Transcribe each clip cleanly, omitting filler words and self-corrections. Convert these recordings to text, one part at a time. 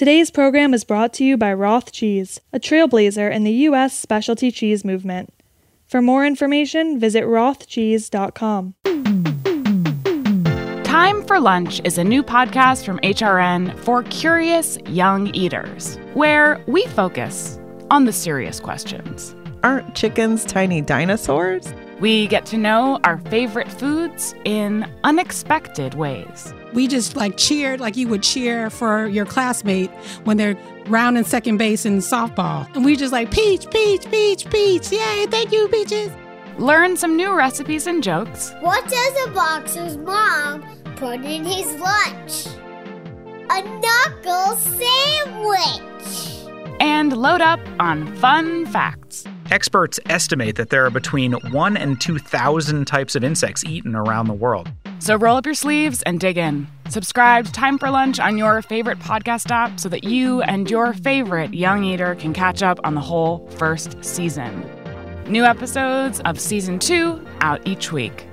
Today's program is brought to you by Roth Cheese, a trailblazer in the U.S. specialty cheese movement. For more information, visit rothcheese.com. Time for Lunch is a new podcast from HRN for curious young eaters, where we focus on the serious questions. Aren't chickens tiny dinosaurs? We get to know our favorite foods in unexpected ways. We just cheered like you would cheer for your classmate when they're rounding second base in softball. And we just peach, peach, peach, peach. Yay, thank you, peaches. Learn some new recipes and jokes. What does a boxer's mom put in his lunch? A knuckle sandwich. And load up on fun facts. Experts estimate that there are between 1,000 and 2,000 types of insects eaten around the world. So roll up your sleeves and dig in. Subscribe to Time for Lunch on your favorite podcast app so that you and your favorite young eater can catch up on the whole first season. New episodes of Season 2 out each week.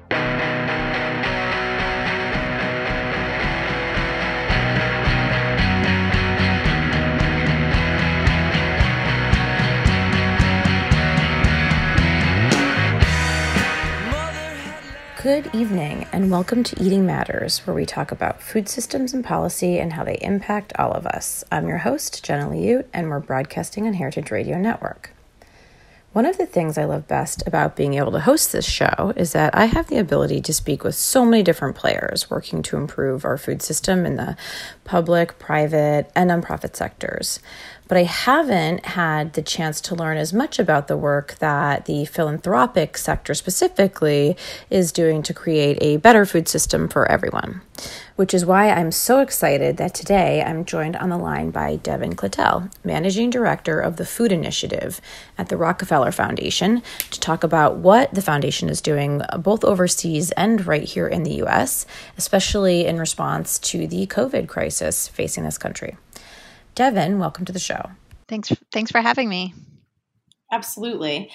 Good evening, and welcome to Eating Matters, where we talk about food systems and policy and how they impact all of us. I'm your host, Jenna Liut, and we're broadcasting on Heritage Radio Network. One of the things I love best about being able to host this show is that I have the ability to speak with so many different players working to improve our food system in the public, private, and nonprofit sectors. But I haven't had the chance to learn as much about the work that the philanthropic sector specifically is doing to create a better food system for everyone, which is why I'm so excited that today I'm joined on the line by Devin Clatell, Managing Director of the Food Initiative at the Rockefeller Foundation, to talk about what the foundation is doing both overseas and right here in the U.S., especially in response to the COVID crisis facing this country. Devin, welcome to the show. Thanks for having me. Absolutely.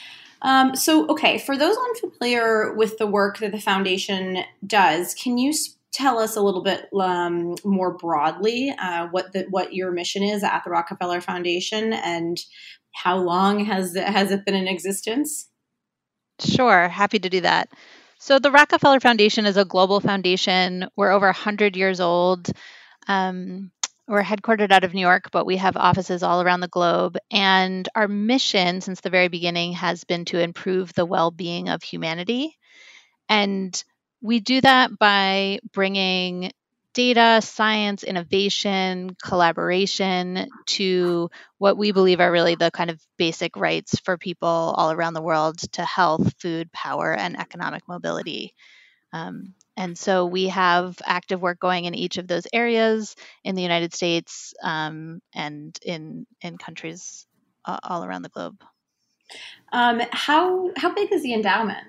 For those unfamiliar with the work that the foundation does, can you tell us a little bit more broadly what your mission is at the Rockefeller Foundation and how long has it been in existence? Sure, happy to do that. So the Rockefeller Foundation is a global foundation. We're over 100 years old. We're headquartered out of New York, but we have offices all around the globe. And our mission since the very beginning has been to improve the well-being of humanity. And we do that by bringing data, science, innovation, collaboration to what we believe are really the kind of basic rights for people all around the world to health, food, power, and economic mobility. And so we have active work going in each of those areas in the United States and in countries all around the globe. How big is the endowment?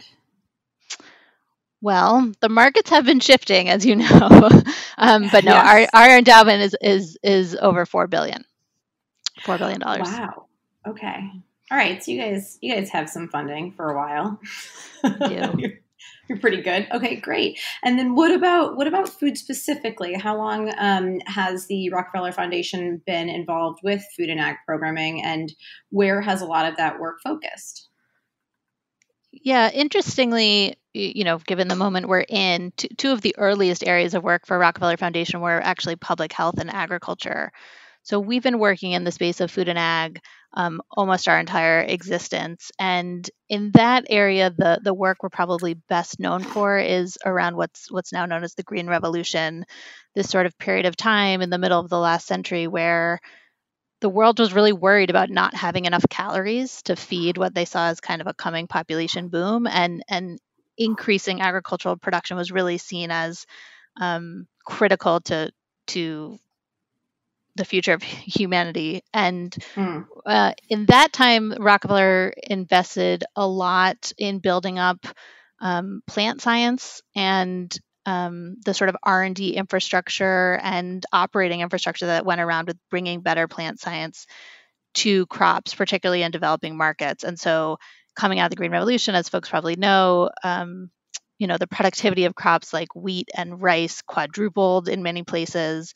Well, the markets have been shifting, as you know, but no, yes. our endowment is over $4 billion. $4 billion. Wow. Okay. All right. So you guys have some funding for a while. You're pretty good. Okay, great. And then what about food specifically? How long has the Rockefeller Foundation been involved with food and ag programming, and where has a lot of that work focused? Yeah, interestingly, given the moment we're in, two of the earliest areas of work for Rockefeller Foundation were actually public health and agriculture. So we've been working in the space of food and ag almost our entire existence. And in that area, the work we're probably best known for is around what's now known as the Green Revolution, this sort of period of time in the middle of the last century where the world was really worried about not having enough calories to feed what they saw as kind of a coming population boom, and increasing agricultural production was really seen as critical to the future of humanity. And in that time, Rockefeller invested a lot in building up plant science and the sort of R&D infrastructure and operating infrastructure that went around with bringing better plant science to crops, particularly in developing markets. And so coming out of the Green Revolution, as folks probably know, the productivity of crops like wheat and rice quadrupled in many places.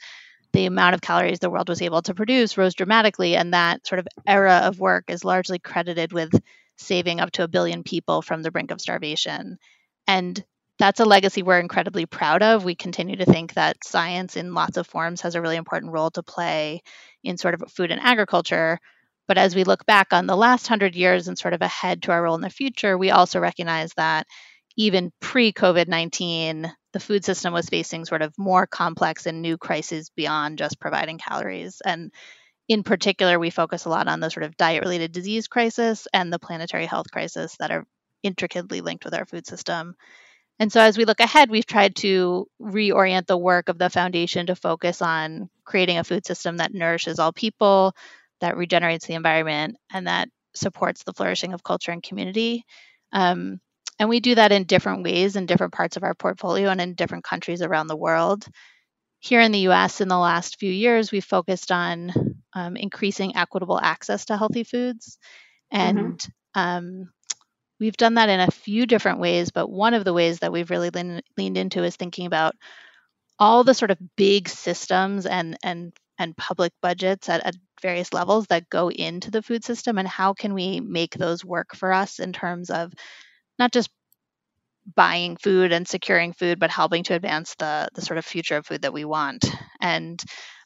the amount of calories the world was able to produce rose dramatically. And that sort of era of work is largely credited with saving up to 1 billion people from the brink of starvation. And that's a legacy we're incredibly proud of. We continue to think that science in lots of forms has a really important role to play in sort of food and agriculture. But as we look back on the last 100 years and sort of ahead to our role in the future, we also recognize that even pre-COVID-19, the food system was facing sort of more complex and new crises beyond just providing calories. And in particular, we focus a lot on the sort of diet-related disease crisis and the planetary health crisis that are intricately linked with our food system. And so as we look ahead, we've tried to reorient the work of the foundation to focus on creating a food system that nourishes all people, that regenerates the environment, and that supports the flourishing of culture and community. And we do that in different ways in different parts of our portfolio and in different countries around the world. Here in the US, in the last few years, we've focused on increasing equitable access to healthy foods. And we've done that in a few different ways, but one of the ways that we've really leaned into is thinking about all the sort of big systems and public budgets at various levels that go into the food system, and how can we make those work for us in terms of not just buying food and securing food, but helping to advance the sort of future of food that we want. And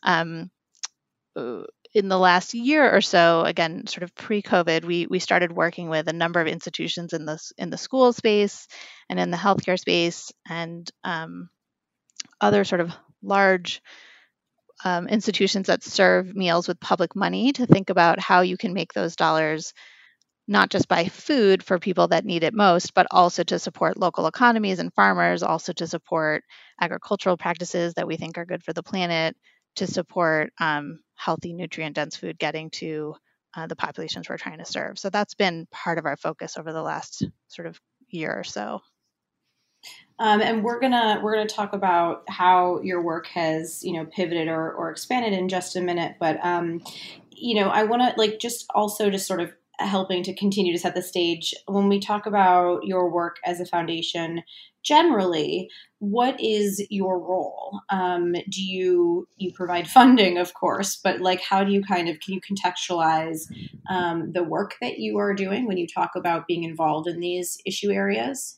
in the last year or so, again, sort of pre-COVID, we started working with a number of institutions in the school space and in the healthcare space and other sort of large institutions that serve meals with public money to think about how you can make those dollars not just buy food for people that need it most, but also to support local economies and farmers, also to support agricultural practices that we think are good for the planet, to support healthy, nutrient-dense food getting to the populations we're trying to serve. So that's been part of our focus over the last sort of year or so. And we're gonna talk about how your work has pivoted or expanded in just a minute. But I want to just sort of helping to continue to set the stage when we talk about your work as a foundation. Generally, what is your role? Do you provide funding, of course, but how do you can you contextualize the work that you are doing when you talk about being involved in these issue areas?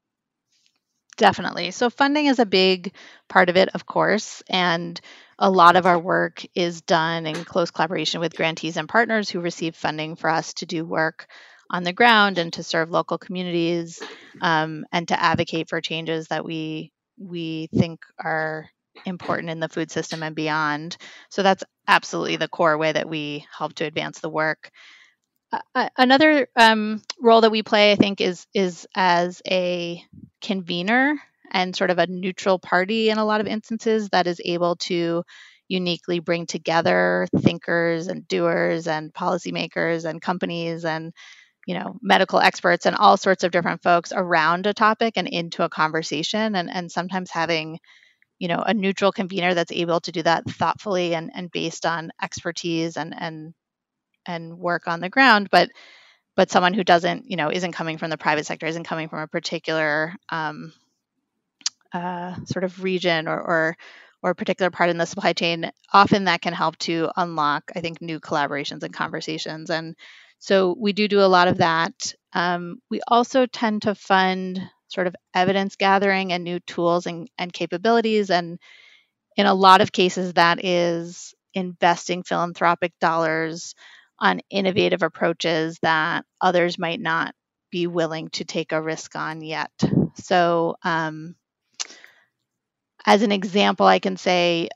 Definitely. So funding is a big part of it, of course, and a lot of our work is done in close collaboration with grantees and partners who receive funding for us to do work on the ground and to serve local communities and to advocate for changes that we think are important in the food system and beyond. So that's absolutely the core way that we help to advance the work. Another role that we play, I think, is as a convener and sort of a neutral party in a lot of instances that is able to uniquely bring together thinkers and doers and policymakers and companies and medical experts and all sorts of different folks around a topic and into a conversation, and sometimes having a neutral convener that's able to do that thoughtfully and based on expertise and work on the ground, but someone who doesn't, isn't coming from the private sector, isn't coming from a particular sort of region or a particular part in the supply chain, often that can help to unlock, I think, new collaborations and conversations. And so we do a lot of that. We also tend to fund sort of evidence gathering and new tools and capabilities. And in a lot of cases, that is investing philanthropic dollars on innovative approaches that others might not be willing to take a risk on yet. So as an example, I can say,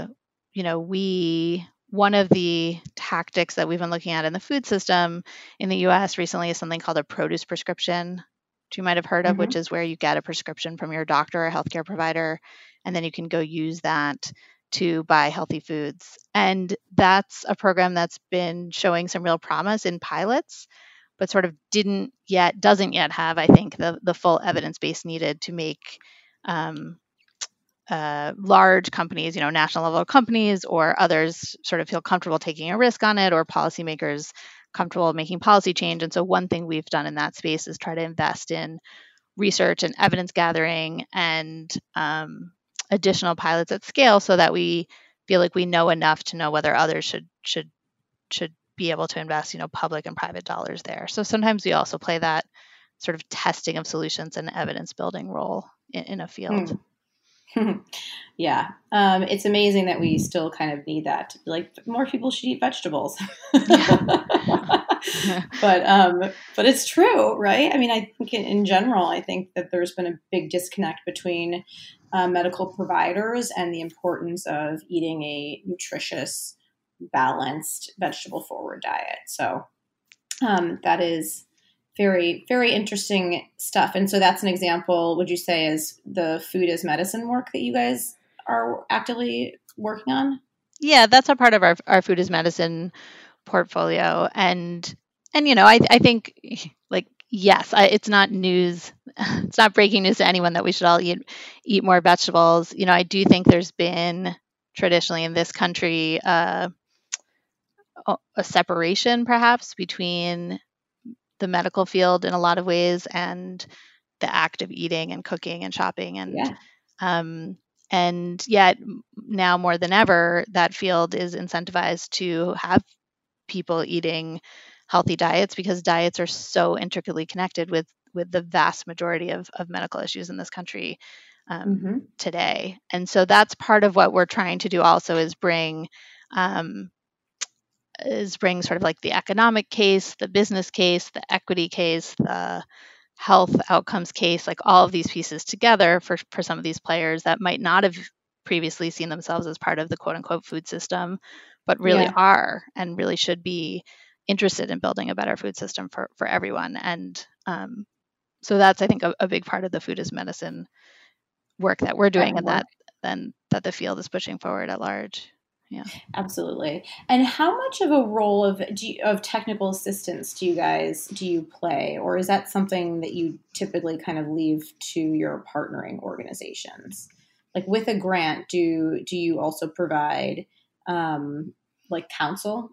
one of the tactics that we've been looking at in the food system in the US recently is something called a produce prescription, which you might have heard of, which is where you get a prescription from your doctor or healthcare provider, and then you can go use that to buy healthy foods. And that's a program that's been showing some real promise in pilots, but sort of doesn't yet have, I think, the full evidence base needed to make large companies, national level companies or others sort of feel comfortable taking a risk on it, or policymakers comfortable making policy change. And so one thing we've done in that space is try to invest in research and evidence gathering and additional pilots at scale so that we feel like we know enough to know whether others should be able to invest, public and private dollars there. So sometimes we also play that sort of testing of solutions and evidence building role in a field. Yeah. It's amazing that we still kind of need that to be like, more people should eat vegetables. But it's true, right? I mean, I think in general, I think that there's been a big disconnect between medical providers and the importance of eating a nutritious, balanced, vegetable forward diet. So that is very, very interesting stuff. And so that's an example, would you say, is the food as medicine work that you guys are actively working on? Yeah, that's a part of our food as medicine portfolio. And I think, like, yes, it's not news. It's not breaking news to anyone that we should all eat more vegetables. I do think there's been traditionally in this country a separation perhaps between the medical field in a lot of ways and the act of eating and cooking and shopping. And yet now more than ever, that field is incentivized to have people eating healthy diets because diets are so intricately connected with the vast majority of medical issues in this country today. And so that's part of what we're trying to do also is bring sort of like the economic case, the business case, the equity case, the health outcomes case, like all of these pieces together for some of these players that might not have previously seen themselves as part of the quote unquote food system, but really are and really should be interested in building a better food system for everyone. And so that's, I think, a big part of the food as medicine work that we're doing and that the field is pushing forward at large. Yeah, absolutely. And how much of a role of technical assistance do you play, or is that something that you typically kind of leave to your partnering organizations? Like with a grant, do you also provide like counsel?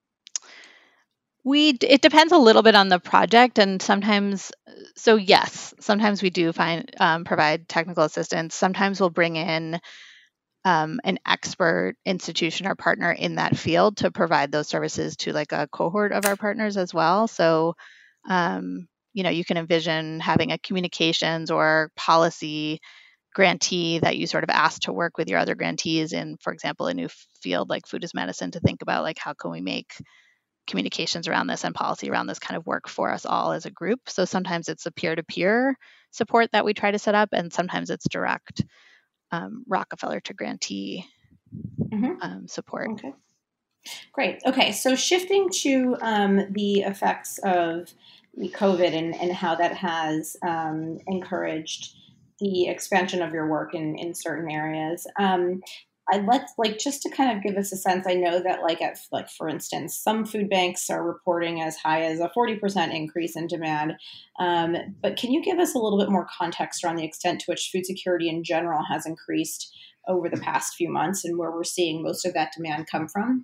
It depends a little bit on the project, and sometimes we do provide technical assistance. Sometimes we'll bring in an expert institution or partner in that field to provide those services to like a cohort of our partners as well. So, you can envision having a communications or policy grantee that you sort of ask to work with your other grantees in, for example, a new field like food as medicine to think about like how can we make communications around this and policy around this kind of work for us all as a group. So sometimes it's a peer-to-peer support that we try to set up, and sometimes it's direct Rockefeller to grantee support. Okay, great. Okay, so shifting to the effects of COVID and how that has encouraged the expansion of your work in certain areas. I'd just to kind of give us a sense. I know that for instance, some food banks are reporting as high as a 40% increase in demand. But can you give us a little bit more context around the extent to which food security in general has increased over the past few months and where we're seeing most of that demand come from?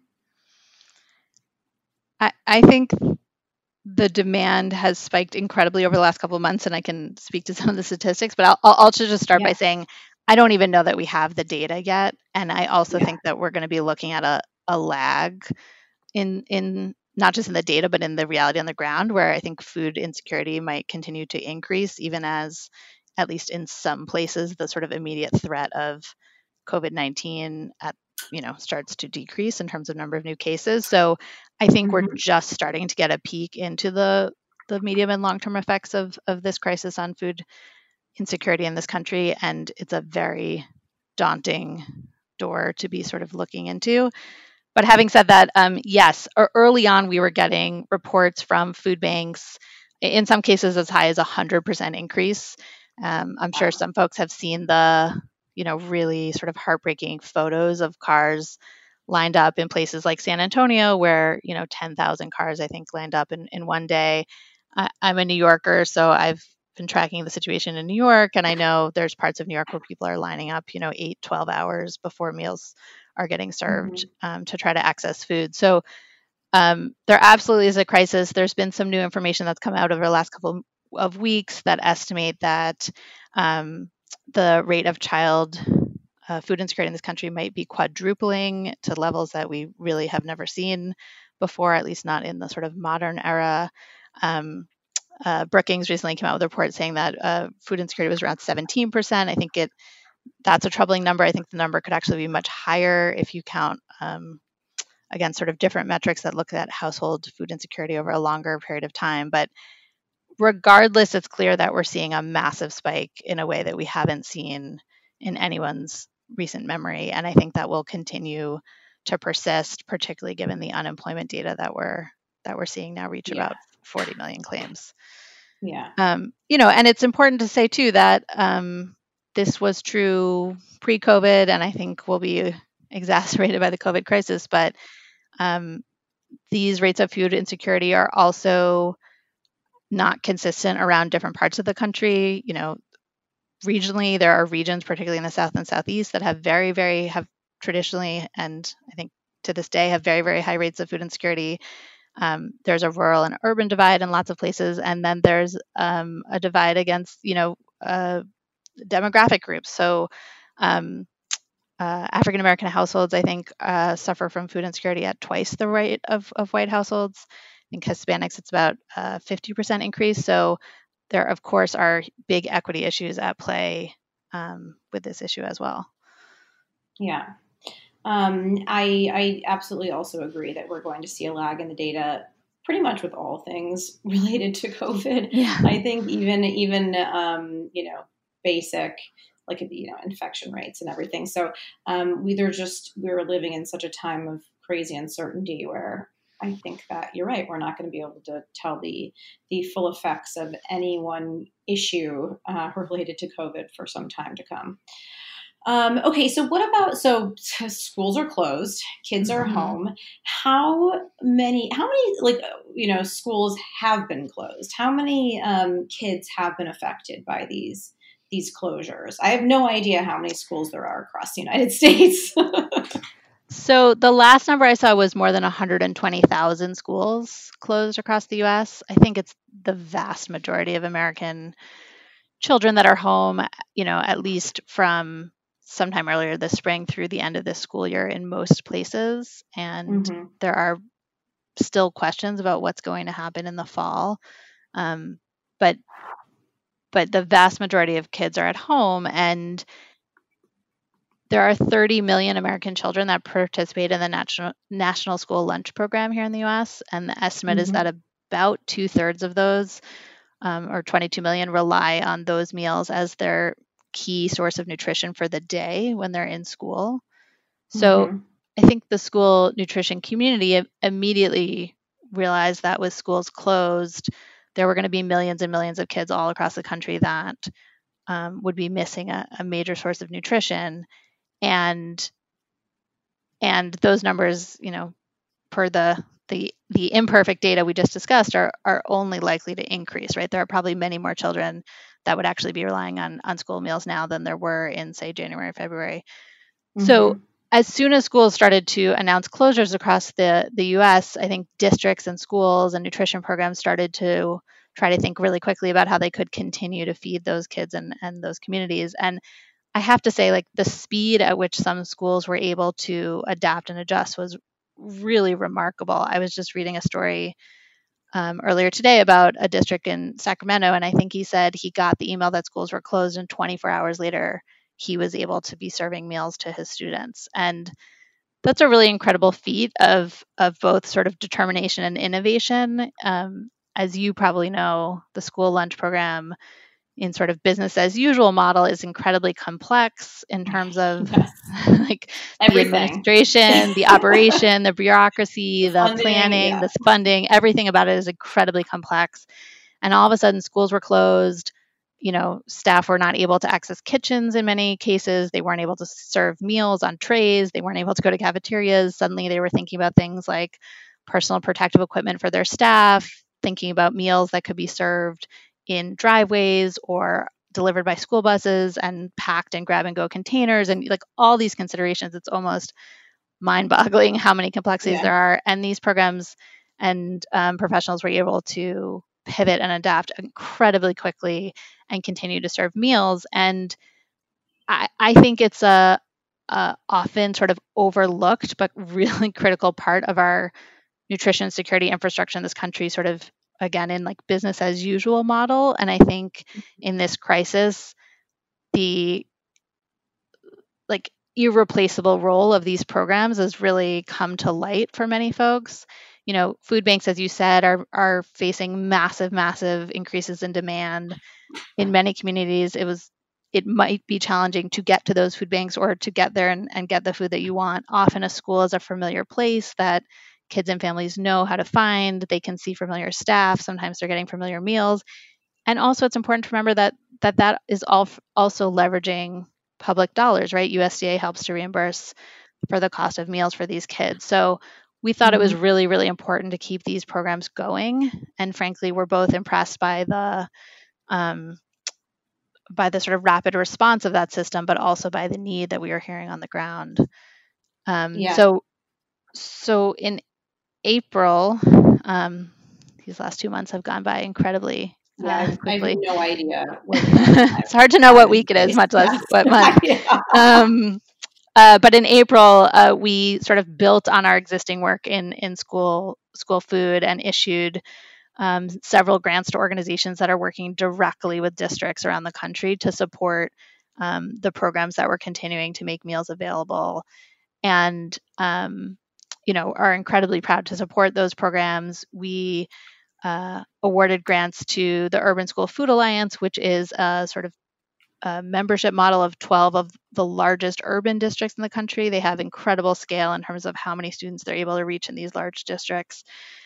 I think the demand has spiked incredibly over the last couple of months, and I can speak to some of the statistics, but I'll just start by saying I don't even know that we have the data yet. And I also think that we're going to be looking at a lag in not just in the data, but in the reality on the ground, where I think food insecurity might continue to increase, even as, at least in some places, the sort of immediate threat of COVID-19 starts to decrease in terms of number of new cases. So I think we're just starting to get a peek into the medium and long-term effects of this crisis on food insecurity in this country, and it's a very daunting door to be sort of looking into. But having said that, yes, early on we were getting reports from food banks, in some cases as high as 100% increase. I'm sure some folks have seen the really sort of heartbreaking photos of cars lined up in places like San Antonio, where 10,000 cars I think lined up in one day. I'm a New Yorker, so I've been tracking the situation in New York, and I know there's parts of New York where people are lining up 8-12 hours before meals are getting served to try to access food. So there absolutely is a crisis. There's been some new information that's come out over the last couple of weeks that estimate that the rate of child food insecurity in this country might be quadrupling to levels that we really have never seen before, at least not in the sort of modern era. Brookings recently came out with a report saying that food insecurity was around 17%. I think that's a troubling number. I think the number could actually be much higher if you count, again, sort of different metrics that look at household food insecurity over a longer period of time. But regardless, it's clear that we're seeing a massive spike in a way that we haven't seen in anyone's recent memory. And I think that will continue to persist, particularly given the unemployment data that we're seeing now reach about 40 million claims. Yeah. And it's important to say too that this was true pre-COVID, and I think will be exacerbated by the COVID crisis. But these rates of food insecurity are also not consistent around different parts of the country. Regionally, there are regions, particularly in the South and Southeast, that have have traditionally, and I think to this day, have very, very high rates of food insecurity. There's a rural and urban divide in lots of places, and then there's a divide against, demographic groups. So African American households, I think, suffer from food insecurity at twice the rate of white households. I think Hispanics, it's about 50% increase. So there, of course, are big equity issues at play with this issue as well. Yeah. I absolutely also agree that we're going to see a lag in the data pretty much with all things related to COVID. Yeah. I think even basic, like, infection rates and everything. So we're living in such a time of crazy uncertainty where I think that you're right. We're not going to be able to tell the full effects of any one issue related to COVID for some time to come. Okay, so schools are closed, kids are home. How many schools have been closed? How many kids have been affected by these closures? I have no idea how many schools there are across the United States. So the last number I saw was more than 120,000 schools closed across the U.S. I think it's the vast majority of American children that are home, at least from sometime earlier this spring through the end of this school year in most places. And there are still questions about what's going to happen in the fall. But the vast majority of kids are at home, and there are 30 million American children that participate in the National School Lunch Program here in the U.S., and the estimate is that about 2/3 of those, or 22 million, rely on those meals as their key source of nutrition for the day when they're in school. So I think the school nutrition community immediately realized that with schools closed, there were going to be millions and millions of kids all across the country that would be missing a major source of nutrition. And those numbers, per the imperfect data we just discussed, are only likely to increase, right? There are probably many more children that would actually be relying on school meals now than there were in, say, January, February. So as soon as schools started to announce closures across the U.S., I think districts and schools and nutrition programs started to try to think really quickly about how they could continue to feed those kids and those communities. And I have to say, like, the speed at which some schools were able to adapt and adjust was really remarkable. I was just reading a story earlier today about a district in Sacramento, and I think he said he got the email that schools were closed, and 24 hours later, he was able to be serving meals to his students. And that's a really incredible feat of both sort of determination and innovation. As you probably know, the school lunch program in sort of business as usual model is incredibly complex in terms of like everything. The administration, the operation, the bureaucracy, the planning, the funding, everything about it is incredibly complex. And all of a sudden schools were closed. Staff were not able to access kitchens in many cases. They weren't able to serve meals on trays. They weren't able to go to cafeterias. Suddenly they were thinking about things like personal protective equipment for their staff, thinking about meals that could be served in driveways or delivered by school buses and packed in grab-and-go containers, and like all these considerations. It's almost mind-boggling how many complexities there are. And these programs and professionals were able to pivot and adapt incredibly quickly and continue to serve meals. And I think it's a often sort of overlooked, but really critical part of our nutrition security infrastructure in this country, sort of, again, in like business as usual model. And I think in this crisis, the like irreplaceable role of these programs has really come to light for many folks. Food banks, as you said, are facing massive increases in demand. In many communities, it might be challenging to get to those food banks or to get there and get the food that you want. Often a school is a familiar place that kids and families know how to find. They can see familiar staff. Sometimes they're getting familiar meals. And also it's important to remember that is also leveraging public dollars, right? USDA helps to reimburse for the cost of meals for these kids. So we thought it was really, really important to keep these programs going. And frankly, we're both impressed by the sort of rapid response of that system, but also by the need that we are hearing on the ground. So in April, these last 2 months have gone by incredibly quickly. I have no idea. It's hard to know what week it is, much less what month. But in April, we sort of built on our existing work in school food and issued several grants to organizations that are working directly with districts around the country to support the programs that we're continuing to make meals available, and are incredibly proud to support those programs. We awarded grants to the Urban School Food Alliance, which is a sort of a membership model of 12 of the largest urban districts in the country. They have incredible scale in terms of how many students they're able to reach in these large districts,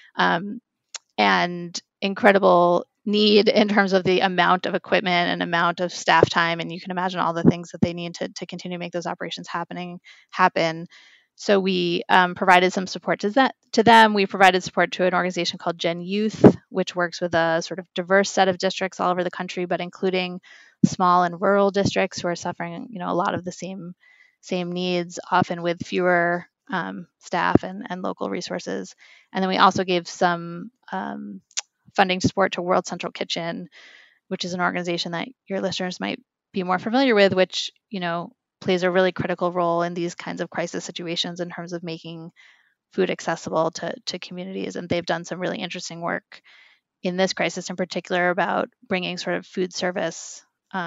and incredible need in terms of the amount of equipment and amount of staff time. And you can imagine all the things that they need to continue to make those operations happen. So we provided some support to them. We provided support to an organization called Gen Youth, which works with a sort of diverse set of districts all over the country, but including small and rural districts who are suffering, a lot of the same needs, often with fewer staff and local resources. And then we also gave some funding support to World Central Kitchen, which is an organization that your listeners might be more familiar with, which, plays a really critical role in these kinds of crisis situations in terms of making food accessible to communities. And they've done some really interesting work in this crisis in particular about bringing sort of food service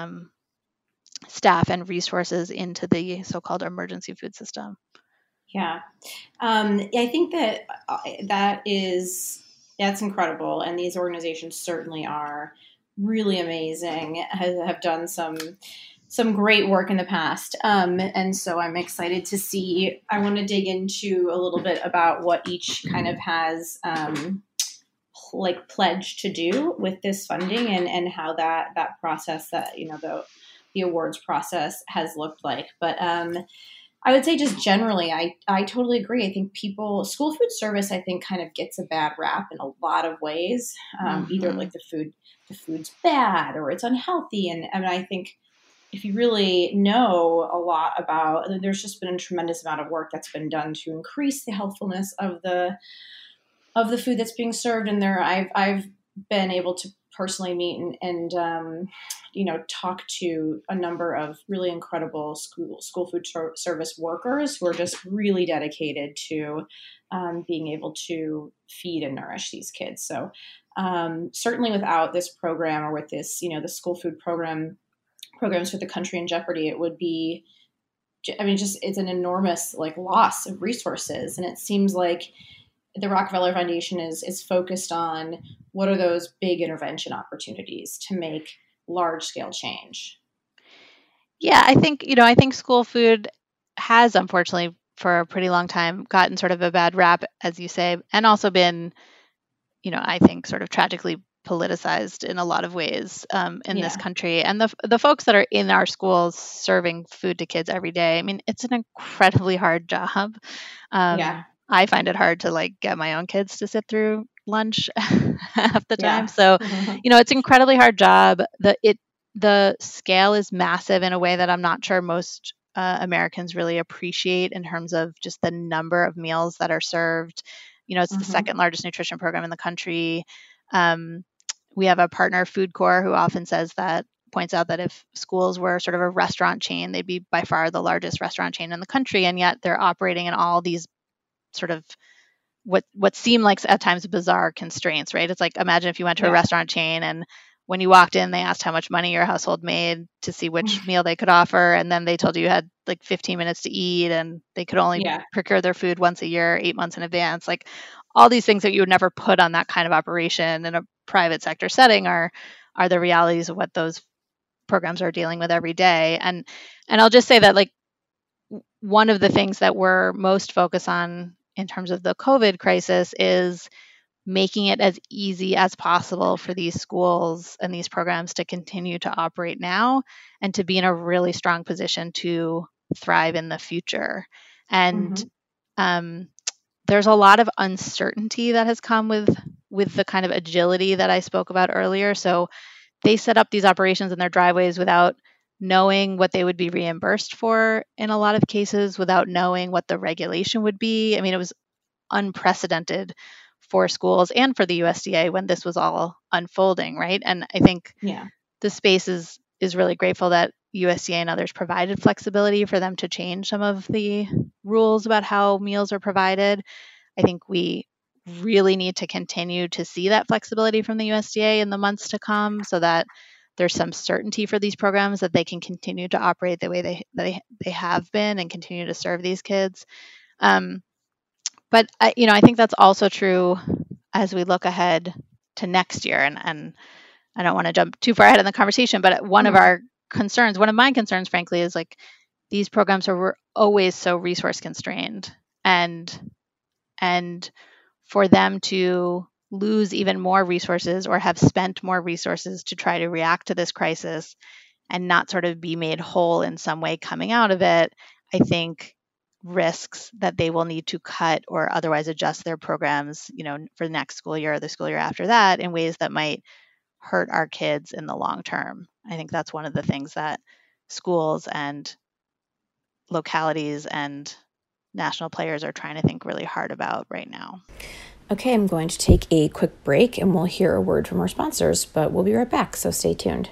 staff and resources into the so-called emergency food system. Yeah. I think that's incredible. And these organizations certainly are really amazing, have done some great work in the past. And so I'm excited to see. I want to dig into a little bit about what each kind of has pledged to do with this funding and how that process, that, the awards process has looked like. But I would say just generally, I totally agree. I think school food service, I think, kind of gets a bad rap in a lot of ways. Either like the food's bad or it's unhealthy. And I think if you really know a lot about, there's just been a tremendous amount of work that's been done to increase the healthfulness of the food that's being served. And I've been able to personally meet and talk to a number of really incredible school food service workers who are just really dedicated to being able to feed and nourish these kids. So certainly without this program, or with this, the school food programs for the country in jeopardy, it would be, it's an enormous loss of resources. And it seems like the Rockefeller Foundation is focused on what are those big intervention opportunities to make large scale change. Yeah, I think school food has, unfortunately, for a pretty long time gotten sort of a bad rap, as you say, and also been, I think sort of tragically politicized in a lot of ways in this country. And the folks that are in our schools serving food to kids every day, it's an incredibly hard job. I find it hard to get my own kids to sit through lunch half the time. So, it's an incredibly hard job. The scale is massive in a way that I'm not sure most Americans really appreciate in terms of just the number of meals that are served. It's the second largest nutrition program in the country. We have a partner, Food Corps, who often says that points out that if schools were sort of a restaurant chain, they'd be by far the largest restaurant chain in the country, and yet they're operating in all these sort of what seem like at times bizarre constraints, right? It's like, imagine if you went to a restaurant chain and when you walked in, they asked how much money your household made to see which meal they could offer, and then they told you had like 15 minutes to eat, and they could only procure their food once a year, 8 months in advance. Like all these things that you would never put on that kind of operation in a private sector setting are the realities of what those programs are dealing with every day. And I'll just say that, like, one of the things that we're most focused on in terms of the COVID crisis is making it as easy as possible for these schools and these programs to continue to operate now and to be in a really strong position to thrive in the future. And there's a lot of uncertainty that has come with the kind of agility that I spoke about earlier. So they set up these operations in their driveways without knowing what they would be reimbursed for in a lot of cases, without knowing what the regulation would be. I mean, it was unprecedented for schools and for the USDA when this was all unfolding, right? And I think the space is really grateful that USDA and others provided flexibility for them to change some of the rules about how meals are provided. I think we really need to continue to see that flexibility from the USDA in the months to come, so that there's some certainty for these programs that they can continue to operate the way they have been and continue to serve these kids. But I think that's also true as we look ahead to next year. And I don't want to jump too far ahead in the conversation, but one of my concerns, frankly, is like these programs were always so resource constrained, and for them to lose even more resources or have spent more resources to try to react to this crisis and not sort of be made whole in some way coming out of it, I think risks that they will need to cut or otherwise adjust their programs, for the next school year or the school year after that in ways that might hurt our kids in the long term. I think that's one of the things that schools and localities and national players are trying to think really hard about right now. Okay, I'm going to take a quick break and we'll hear a word from our sponsors, but we'll be right back, so stay tuned.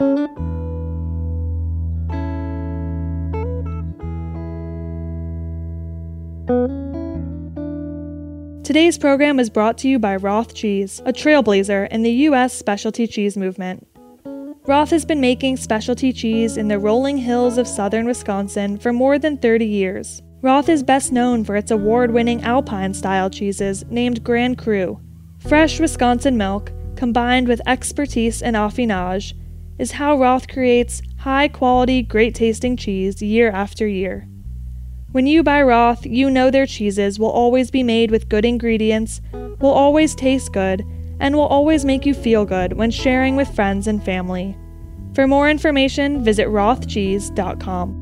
Today's program is brought to you by Roth Cheese, a trailblazer in the U.S. specialty cheese movement. Roth has been making specialty cheese in the rolling hills of southern Wisconsin for more than 30 years. Roth is best known for its award-winning Alpine-style cheeses named Grand Cru. Fresh Wisconsin milk, combined with expertise in affinage, is how Roth creates high-quality, great-tasting cheese year after year. When you buy Roth, you know their cheeses will always be made with good ingredients, will always taste good, and will always make you feel good when sharing with friends and family. For more information, visit rothcheese.com.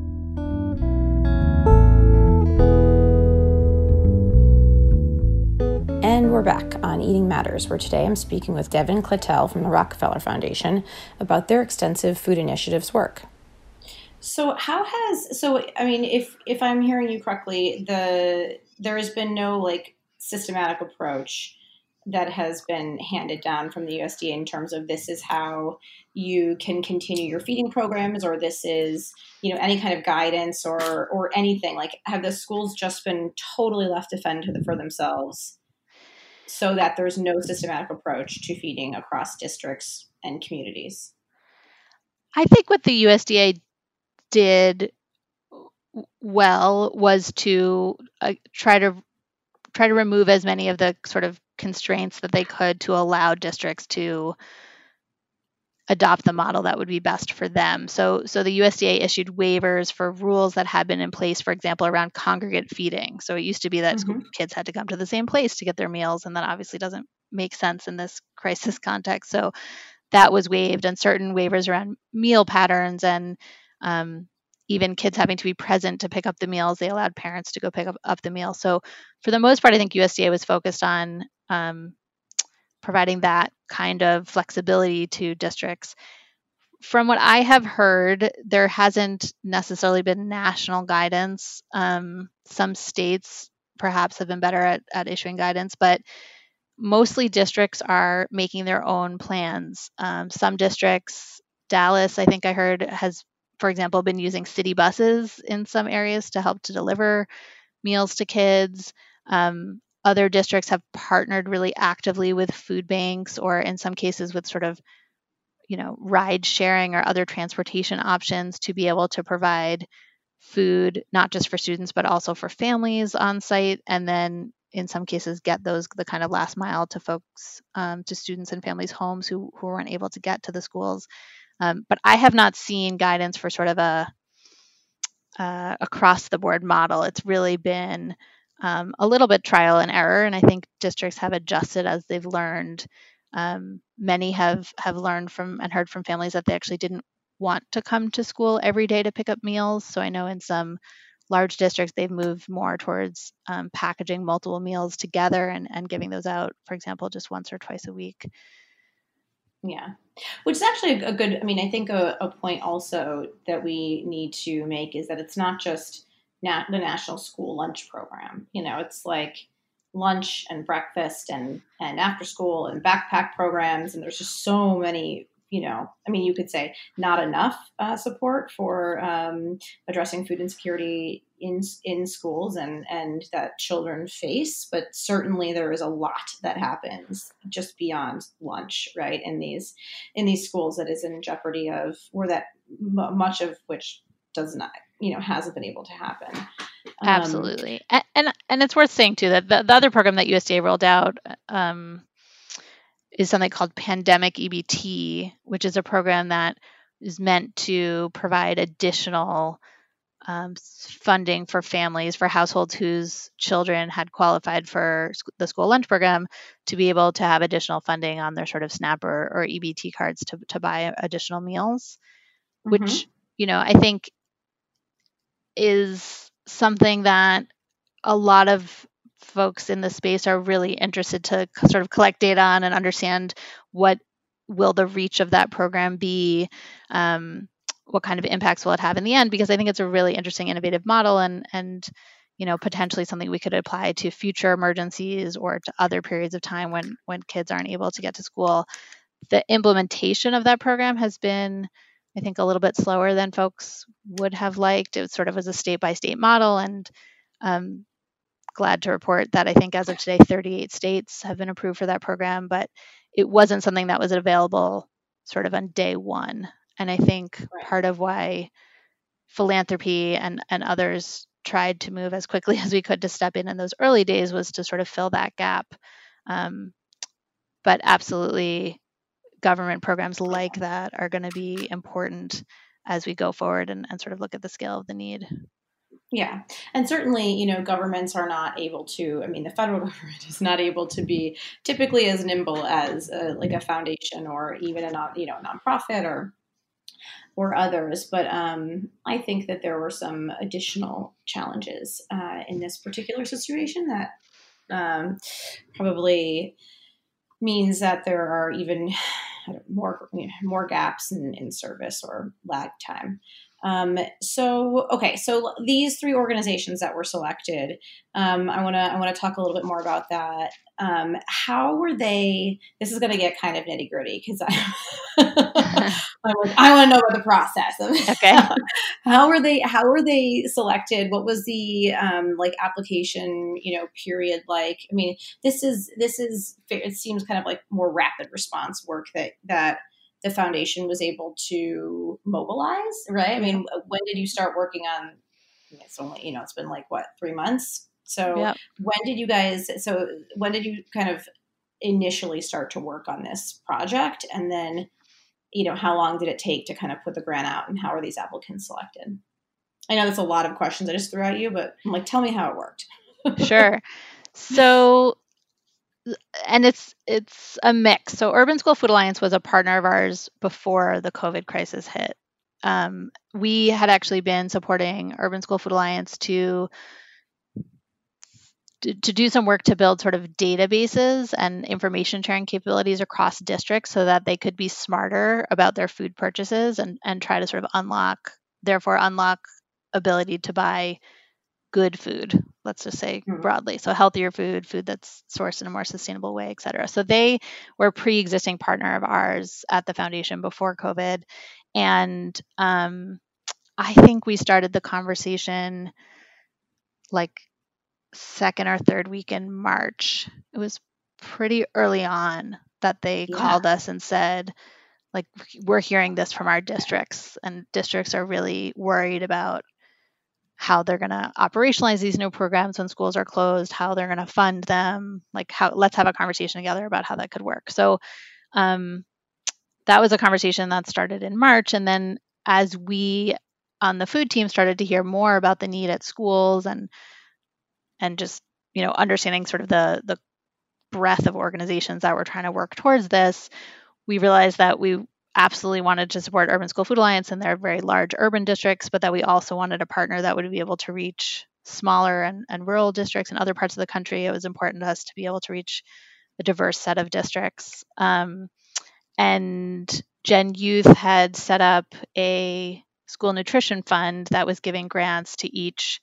And we're back on Eating Matters, where today I'm speaking with Devin Clattel from the Rockefeller Foundation about their extensive food initiatives work. So if I'm hearing you correctly, there has been no systematic approach that has been handed down from the USDA in terms of this is how you can continue your feeding programs, or this is, any kind of guidance or anything. Like, have the schools just been totally left to fend for themselves so that there's no systematic approach to feeding across districts and communities? I think what the USDA did well was to try to remove as many of the sort of constraints that they could to allow districts to adopt the model that would be best for them. So the USDA issued waivers for rules that had been in place, for example, around congregate feeding. So it used to be that school kids had to come to the same place to get their meals, and that obviously doesn't make sense in this crisis context. So that was waived, and certain waivers around meal patterns and even kids having to be present to pick up the meals, they allowed parents to go pick up the meal. So for the most part, I think USDA was focused on providing that kind of flexibility to districts. From what I have heard, there hasn't necessarily been national guidance. Some states perhaps have been better at issuing guidance, but mostly districts are making their own plans. Some districts Dallas, I think I heard, has, for example, been using city buses in some areas to help to deliver meals to kids. Other districts have partnered really actively with food banks, or in some cases with sort of, ride sharing or other transportation options to be able to provide food, not just for students, but also for families on site. And then in some cases get the kind of last mile to folks, to students and families' homes who weren't able to get to the schools. But I have not seen guidance for sort of a across the board model. It's really been a little bit trial and error, and I think districts have adjusted as they've learned. Many have learned from and heard from families that they actually didn't want to come to school every day to pick up meals. So I know in some large districts, they've moved more towards packaging multiple meals together and giving those out, for example, just once or twice a week. Yeah, which is actually a good, I think a point also that we need to make is that it's not just the National School Lunch Program. It's like lunch and breakfast and after school and backpack programs. And there's just so many, you could say not enough support for addressing food insecurity in schools and that children face, but certainly there is a lot that happens just beyond lunch, right? In these schools that is in jeopardy of, or that much of which does not, hasn't been able to happen. Absolutely. And it's worth saying too that the other program that USDA rolled out is something called Pandemic EBT, which is a program that is meant to provide additional funding for families, for households whose children had qualified for the school lunch program, to be able to have additional funding on their sort of SNAP or EBT cards to buy additional meals, which, I think is something that a lot of folks in the space are really interested to sort of collect data on and understand what will the reach of that program be, what kind of impacts will it have in the end, because I think it's a really interesting, innovative model and potentially something we could apply to future emergencies or to other periods of time when kids aren't able to get to school. The implementation of that program has been, I think, a little bit slower than folks would have liked. It sort of was a state-by-state model, and glad to report that I think as of today, 38 states have been approved for that program, but it wasn't something that was available sort of on day one. And I think part of why philanthropy and others tried to move as quickly as we could to step in those early days was to sort of fill that gap. But absolutely, government programs like that are going to be important as we go forward and sort of look at the scale of the need. Yeah. And certainly, governments are not able to, the federal government is not able to be typically as nimble as like a foundation or even a nonprofit or others. But I think that there were some additional challenges in this particular situation that probably means that there are even more gaps in service or lag time. So these three organizations that were selected, I want to talk a little bit more about that. How were they? This is going to get kind of nitty gritty because I want to know about the process. Okay. How were they selected? What was the application period like? This is it seems kind of like more rapid response work that the foundation was able to mobilize, right? When did you start working on? It's only it's been like 3 months. So yep. When did you kind of initially start to work on this project, and then how long did it take to kind of put the grant out, and how are these applicants selected? I know that's a lot of questions I just threw at you, but I'm like, tell me how it worked. Sure. So. And it's a mix. So Urban School Food Alliance was a partner of ours before the COVID crisis hit. We had actually been supporting Urban School Food Alliance to do some work to build sort of databases and information sharing capabilities across districts so that they could be smarter about their food purchases and try to sort of unlock ability to buy good food, let's just say broadly. So healthier food that's sourced in a more sustainable way, et cetera. So they were a pre-existing partner of ours at the foundation before COVID. And I think we started the conversation like second or third week in March. It was pretty early on that they called us and said, like, we're hearing this from our districts, and districts are really worried about how they're going to operationalize these new programs when schools are closed, how they're going to fund them, like let's have a conversation together about how that could work. So that was a conversation that started in March. And then as we on the food team started to hear more about the need at schools and just, understanding sort of the breadth of organizations that were trying to work towards this, we realized that we absolutely wanted to support Urban School Food Alliance in their very large urban districts, but that we also wanted a partner that would be able to reach smaller and rural districts and other parts of the country. It was important to us to be able to reach a diverse set of districts. And Gen Youth had set up a school nutrition fund that was giving grants to each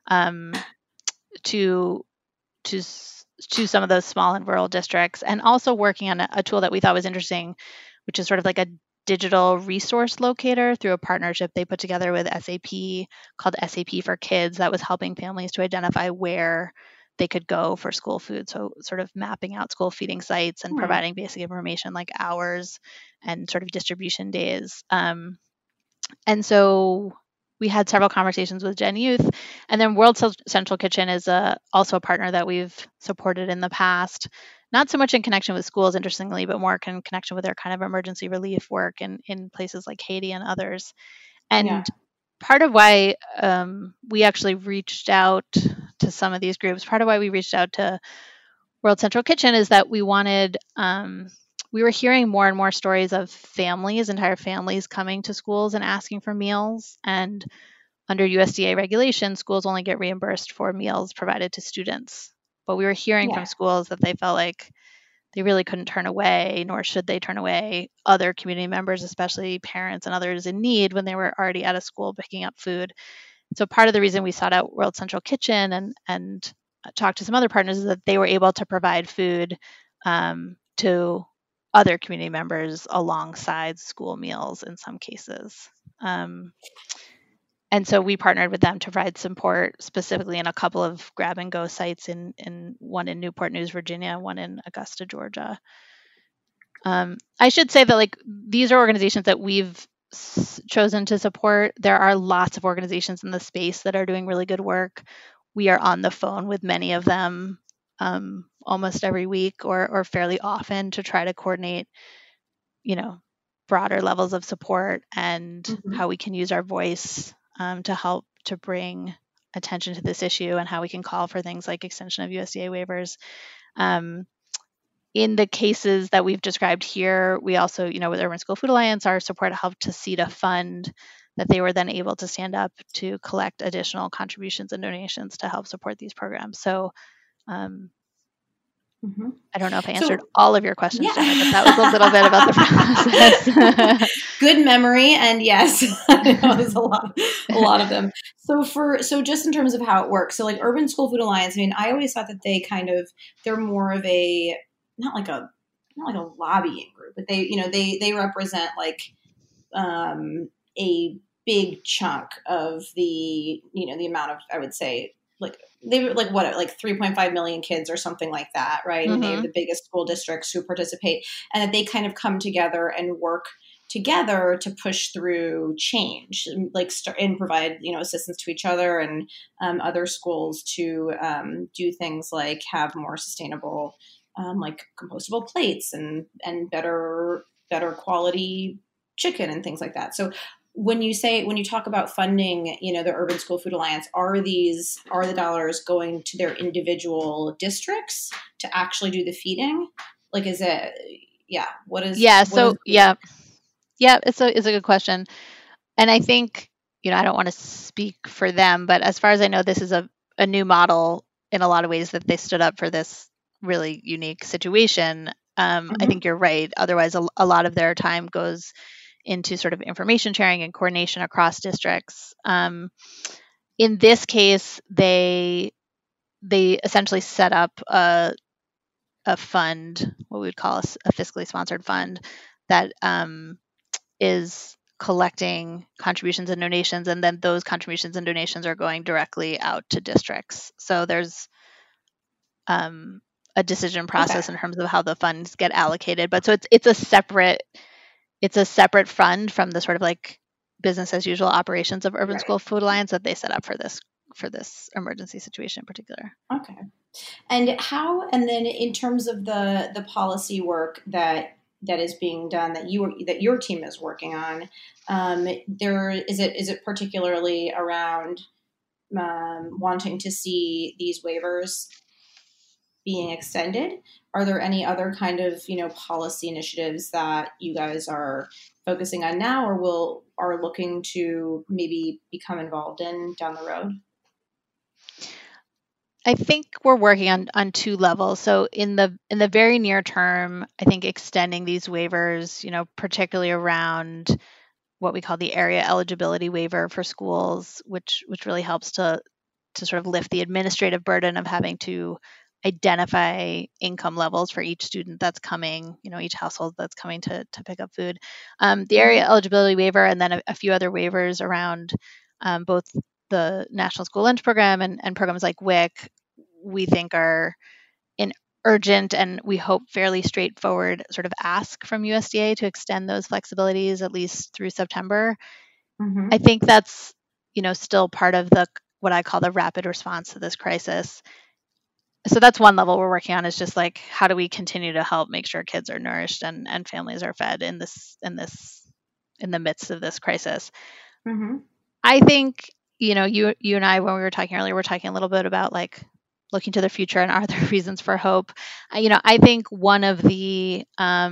to some of those small and rural districts, and also working on a tool that we thought was interesting, which is sort of like a digital resource locator through a partnership they put together with SAP called SAP for Kids that was helping families to identify where they could go for school food. So sort of mapping out school feeding sites and providing basic information like hours and sort of distribution days. And so we had several conversations with Gen Youth, and then World Central Kitchen is also a partner that we've supported in the past, not so much in connection with schools, interestingly, but more in connection with their kind of emergency relief work in places like Haiti and others. And part of why we actually reached out to some of these groups, part of why we reached out to World Central Kitchen is that we wanted, we were hearing more and more stories of families, entire families coming to schools and asking for meals. And under USDA regulation, schools only get reimbursed for meals provided to students. But we were hearing from schools that they felt like they really couldn't turn away, nor should they turn away other community members, especially parents and others in need when they were already at a school picking up food. So part of the reason we sought out World Central Kitchen and talked to some other partners is that they were able to provide food to other community members alongside school meals in some cases. And so we partnered with them to provide support specifically in a couple of grab and go sites in one in Newport News, Virginia, one in Augusta, Georgia. I should say that these are organizations that we've chosen to support. There are lots of organizations in the space that are doing really good work. We are on the phone with many of them almost every week or fairly often to try to coordinate, broader levels of support and how we can use our voice to help to bring attention to this issue and how we can call for things like extension of USDA waivers. In the cases that we've described here, we also, with Urban School Food Alliance, our support helped to seed a fund that they were then able to stand up to collect additional contributions and donations to help support these programs. So I don't know if I answered all of your questions, Jenna, but that was a little bit about the process. Good memory, and yes, I know there's a lot of them. So just in terms of how it works, so Urban School Food Alliance, I always thought that they're more of a not like a lobbying group, but they represent a big chunk of the the amount of, I would say, they were 3.5 million kids or something like that, right? And they have the biggest school districts who participate, and that they kind of come together and work together to push through change, and provide assistance to each other and other schools to do things like have more sustainable compostable plates and better quality chicken and things like that. So when you talk about funding, the Urban School Food Alliance, are the dollars going to their individual districts to actually do the feeding? Is it, what is? Yeah. So yeah, it's a good question. And I think, I don't want to speak for them, but as far as I know, this is a new model in a lot of ways that they stood up for this really unique situation. I think you're right. Otherwise, a lot of their time goes into sort of information sharing and coordination across districts. In this case, they essentially set up a fund, what we would call a fiscally sponsored fund, that is collecting contributions and donations, and then those contributions and donations are going directly out to districts. So there's a decision process in terms of how the funds get allocated. But so it's a separate fund from the sort of like business as usual operations of Urban School Food Alliance that they set up for this emergency situation in particular. Okay. And then in terms of the policy work that is being done that your team is working on, is it particularly around wanting to see these waivers being extended? Are there any other kind of, policy initiatives that you guys are focusing on now or are looking to maybe become involved in down the road? I think we're working on two levels. So in the very near term, I think extending these waivers, particularly around what we call the area eligibility waiver for schools, which really helps to sort of lift the administrative burden of having to identify income levels for each student that's coming, each household that's coming to pick up food. The area eligibility waiver, and then a few other waivers around both the National School Lunch Program and programs like WIC, we think are an urgent and we hope fairly straightforward sort of ask from USDA to extend those flexibilities at least through September. Mm-hmm. I think that's, still part of what I call the rapid response to this crisis. So that's one level we're working on, is just like, how do we continue to help make sure kids are nourished and families are fed in the midst of this crisis. Mm-hmm. I think, you and I, when we were talking earlier, we're talking a little bit about like looking to the future and are there reasons for hope? I think one of the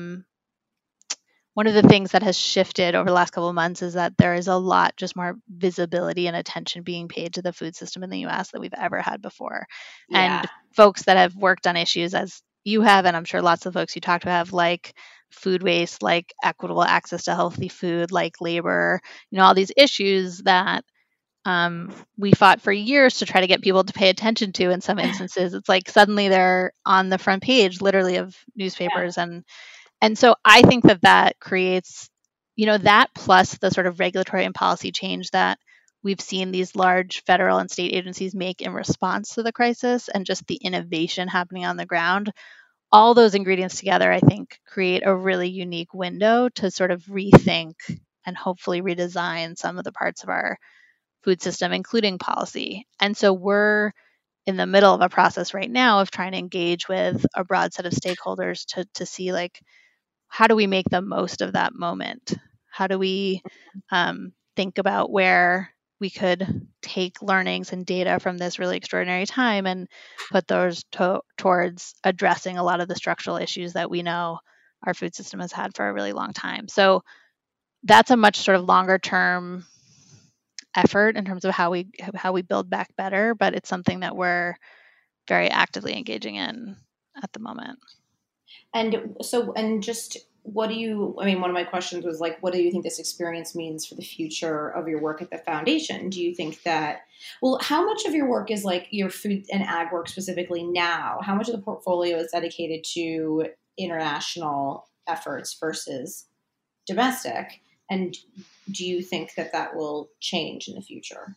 things that has shifted over the last couple of months is that there is a lot just more visibility and attention being paid to the food system in the U.S. that we've ever had before. Yeah. And folks that have worked on issues as you have, and I'm sure lots of folks you talk to have, like food waste, like equitable access to healthy food, like labor, all these issues that we fought for years to try to get people to pay attention to. In some instances, it's like suddenly they're on the front page, literally, of newspapers. Yeah. And so I think that creates, that plus the sort of regulatory and policy change that we've seen these large federal and state agencies make in response to the crisis, and just the innovation happening on the ground. All those ingredients together, I think, create a really unique window to sort of rethink and hopefully redesign some of the parts of our food system, including policy. And so we're in the middle of a process right now of trying to engage with a broad set of stakeholders to see, like, how do we make the most of that moment? How do we think about where we could take learnings and data from this really extraordinary time and put those towards addressing a lot of the structural issues that we know our food system has had for a really long time. So that's a much sort of longer term effort in terms of how we build back better, but it's something that we're very actively engaging in at the moment. And so, one of my questions was like, what do you think this experience means for the future of your work at the foundation? Do you think that, how much of your work is like your food and ag work specifically now? How much of the portfolio is dedicated to international efforts versus domestic? And do you think that will change in the future?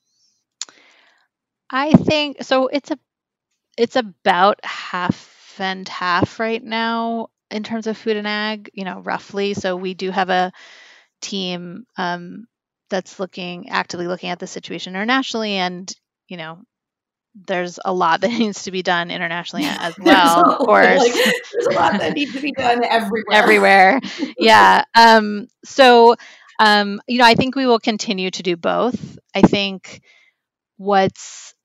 I think so. It's about half and half right now in terms of food and ag, roughly. So we do have a team that's actively looking at the situation internationally, and there's a lot that needs to be done internationally as well. Of course, there's a lot that needs to be done everywhere. Everywhere, yeah. So I think we will continue to do both. I think what's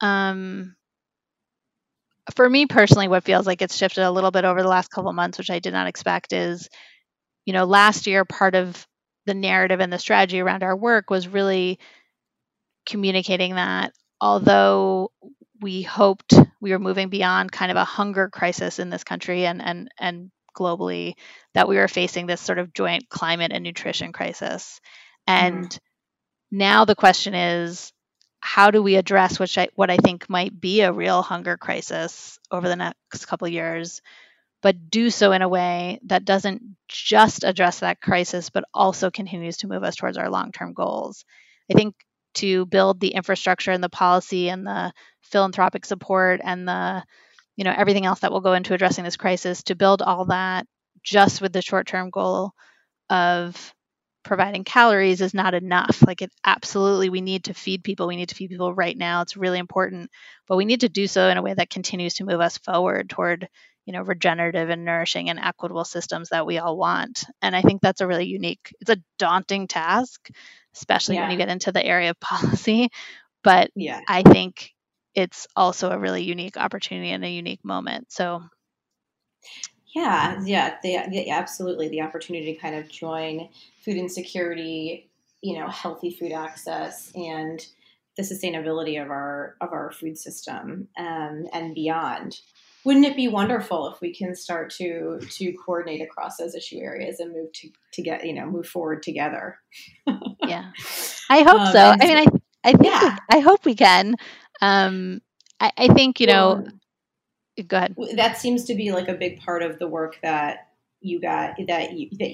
for me personally, what feels like it's shifted a little bit over the last couple of months, which I did not expect, is, last year, part of the narrative and the strategy around our work was really communicating that although we hoped we were moving beyond kind of a hunger crisis in this country and globally, that we were facing this sort of joint climate and nutrition crisis. And now the question is, how do we address what I think might be a real hunger crisis over the next couple of years but do so in a way that doesn't just address that crisis, but also continues to move us towards our long-term goals. I think to build the infrastructure and the policy and the philanthropic support and the, everything else that will go into addressing this crisis, to build all that just with the short-term goal of providing calories is not enough. Like, it absolutely, we need to feed people. We need to feed people right now. It's really important, but we need to do so in a way that continues to move us forward toward, regenerative and nourishing and equitable systems that we all want. And I think that's it's a daunting task, especially when you get into the area of policy. But I think it's also a really unique opportunity and a unique moment. So absolutely. The opportunity to kind of join food insecurity, healthy food access, and the sustainability of our food system and beyond. Wouldn't it be wonderful if we can start to coordinate across those issue areas and move forward together? Yeah, I hope so. I mean, I hope we can. I think go ahead. That seems to be like a big part of the work that you guys, that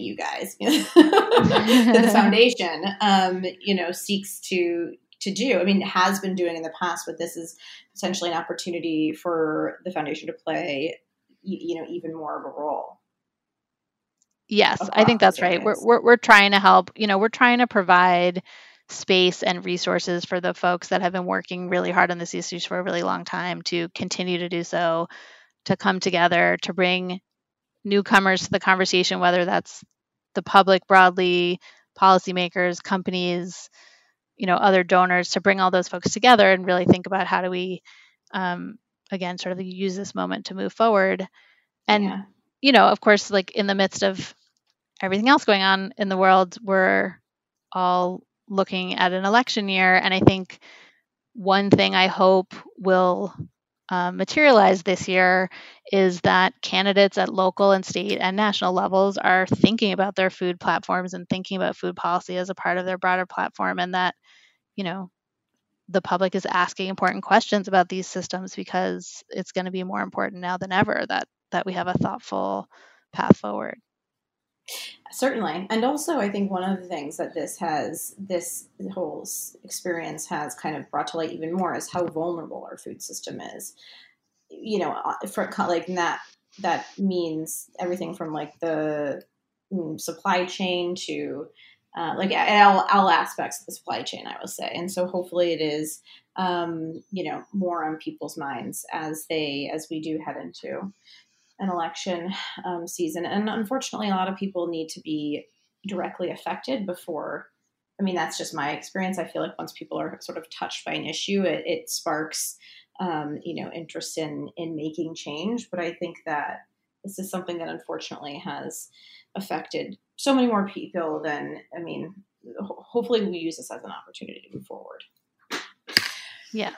the foundation, seeks to do. I mean, it has been doing in the past, but this is potentially an opportunity for the foundation to play, even more of a role. Yes, I think that's right. We're trying to help. We're trying to provide space and resources for the folks that have been working really hard on these issues for a really long time to continue to do so, to come together, to bring newcomers to the conversation, whether that's the public broadly, policymakers, companies, other donors, to bring all those folks together and really think about how do we, again, sort of use this moment to move forward. And, of course, like in the midst of everything else going on in the world, we're all looking at an election year. And I think one thing I hope will materialize this year is that candidates at local and state and national levels are thinking about their food platforms and thinking about food policy as a part of their broader platform, and that, the public is asking important questions about these systems, because it's going to be more important now than ever that we have a thoughtful path forward. Certainly. And also, I think one of the things that this whole experience has kind of brought to light even more is how vulnerable our food system is. For like that means everything from like the supply chain to like all aspects of the supply chain, I will say. And so hopefully it is, more on people's minds as we do head into an election season. And unfortunately, a lot of people need to be directly affected before. I mean, that's just my experience. I feel like once people are sort of touched by an issue, it sparks, interest in making change. But I think that this is something that unfortunately has affected so many more people than, hopefully we use this as an opportunity to move forward. Yes.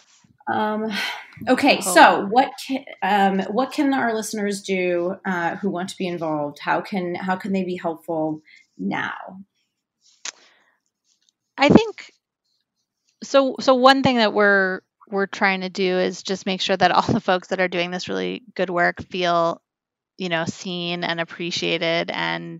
Okay, so what can our listeners do who want to be involved? How can they be helpful now? I think so. One thing that we're trying to do is just make sure that all the folks that are doing this really good work feel, seen and appreciated and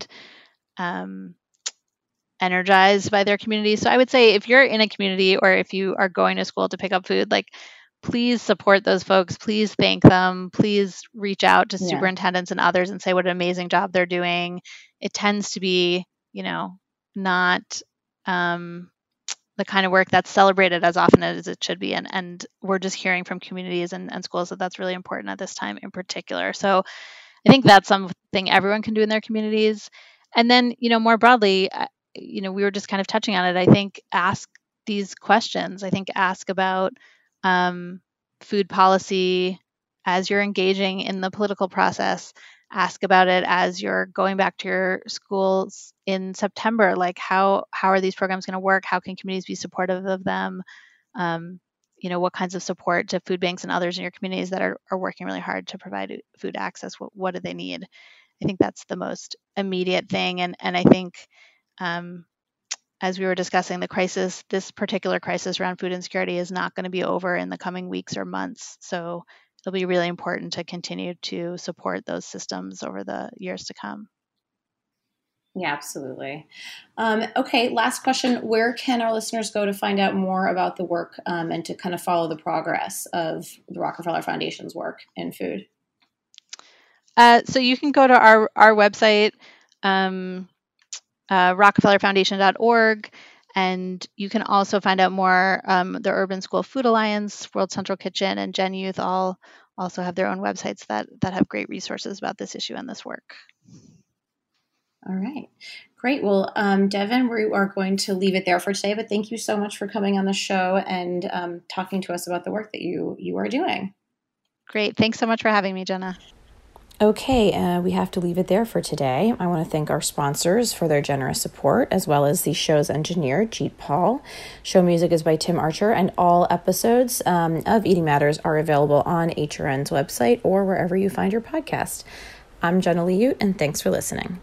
energized by their community. So I would say if you're in a community or if you are going to school to pick up food, like, please support those folks. Please thank them. Please reach out to superintendents and others and say what an amazing job they're doing. It tends to be, not the kind of work that's celebrated as often as it should be. And we're just hearing from communities and schools that that's really important at this time in particular. So I think that's something everyone can do in their communities. And then, more broadly, we were just kind of touching on it. I think ask these questions. I think ask about food policy as you're engaging in the political process. Ask about it as you're going back to your schools in September. Like, how are these programs going to work? How can communities be supportive of them? What kinds of support to food banks and others in your communities that are working really hard to provide food access? What do they need? I think that's the most immediate thing. And I think as we were discussing the crisis, this particular crisis around food insecurity is not going to be over in the coming weeks or months. So it'll be really important to continue to support those systems over the years to come. Yeah, absolutely. Okay, last question. Where can our listeners go to find out more about the work and to kind of follow the progress of the Rockefeller Foundation's work in food? So you can go to our website, rockefellerfoundation.org, and you can also find out more. The Urban School Food Alliance, World Central Kitchen, and Gen Youth all also have their own websites that have great resources about this issue and this work. All right. Great. Well, Devin, we are going to leave it there for today, but thank you so much for coming on the show and talking to us about the work that you are doing. Great. Thanks so much for having me, Jenna. Okay, we have to leave it there for today. I want to thank our sponsors for their generous support, as well as the show's engineer, Jeet Paul. Show music is by Tim Archer, and all episodes of Eating Matters are available on HRN's website or wherever you find your podcast. I'm Jenna Liut, and thanks for listening.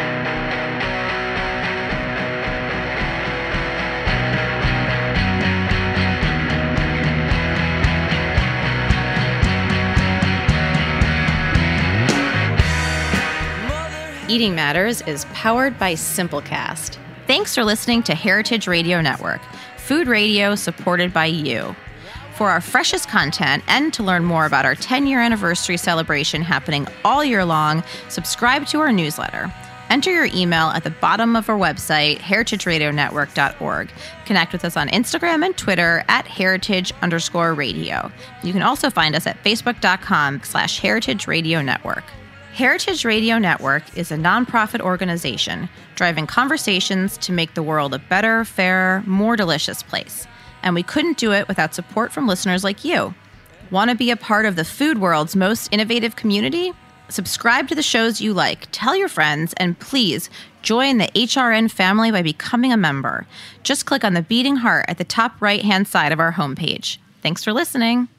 Eating Matters is powered by Simplecast. Thanks for listening to Heritage Radio Network, food radio supported by you. For our freshest content and to learn more about our 10-year anniversary celebration happening all year long, subscribe to our newsletter. Enter your email at the bottom of our website, heritageradionetwork.org. Connect with us on Instagram and Twitter at heritage_radio. You can also find us at facebook.com/Heritage Radio Network. Heritage Radio Network is a nonprofit organization driving conversations to make the world a better, fairer, more delicious place. And we couldn't do it without support from listeners like you. Want to be a part of the food world's most innovative community? Subscribe to the shows you like, tell your friends, and please join the HRN family by becoming a member. Just click on the beating heart at the top right-hand side of our homepage. Thanks for listening.